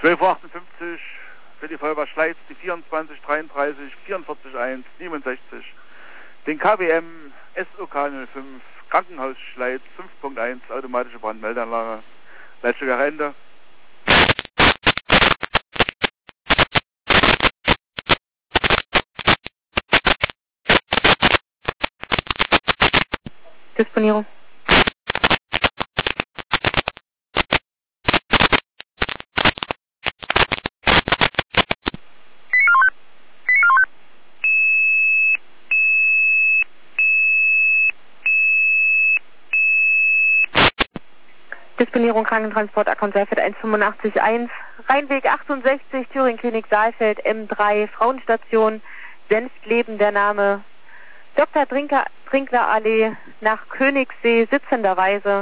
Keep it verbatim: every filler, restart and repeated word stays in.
zwölf Uhr achtundfünfzig für die Feuerwehr Schleiz, die vierundzwanzig dreiunddreißig vierundvierzig eins siebenundsechzig. Den K W M S O K null fünf, Krankenhaus Schleiz fünf Punkt eins, automatische Brandmeldeanlage. Leitstück Ende. Disponierung. Disponierung Krankentransport Akkon Saalfeld eins fünfundachtzig eins, Rheinweg achtundsechzig, Thüringen Klinik Saalfeld, M drei, Frauenstation, Senftleben der Name, Doktor Trinkler Allee nach Königssee, sitzenderweise.